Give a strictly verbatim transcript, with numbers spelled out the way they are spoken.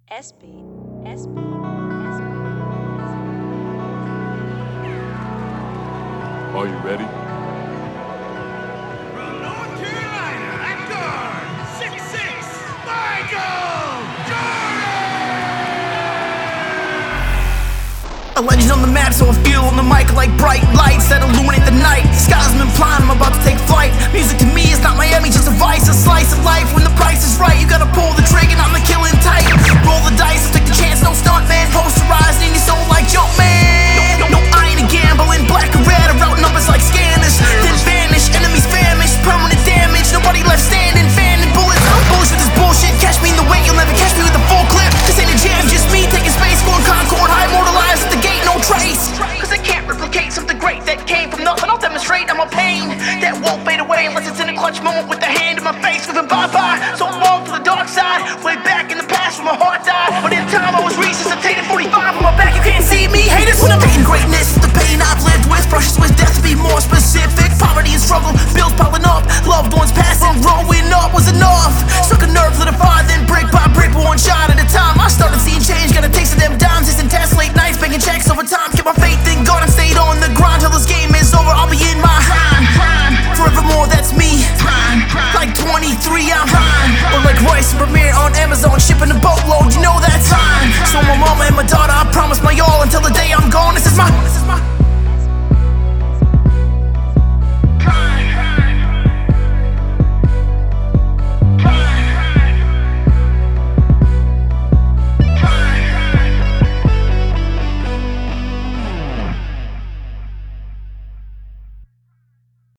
S B, S B, S B. Are you ready? From North Carolina, at guard, six six, Michael Jordan! A legend on the map, so I feel on the mic like bright lights that illuminate the night. The skies have been blind, I'm about to take flight. Music to me is not Miami, just a vice, a slice of life. When the price is right, you gotta pull the trigger, not the killing tight. Roll the dice, take the chance, no stunt man. Posterized in your soul like jump man. No, no, I ain't a gambling, black or red, I route numbers like scanners. Then vanish, enemies famished, permanent damage. Nobody left standing, fanning bullets. Bullets with this bullshit, catch me in the way, you'll never catch me with a full clip. This ain't a jam, just me taking space, going Concord, high immortalized at the gate, no trace. Cause I can't replicate something great that came from nothing. I'll demonstrate I'm a pain that won't fade away unless it's in a clutch moment with the hand in my face, giving bye-bye. So long to the dark side, way back in the past when my heart died. But in time I was resuscitated forty-five.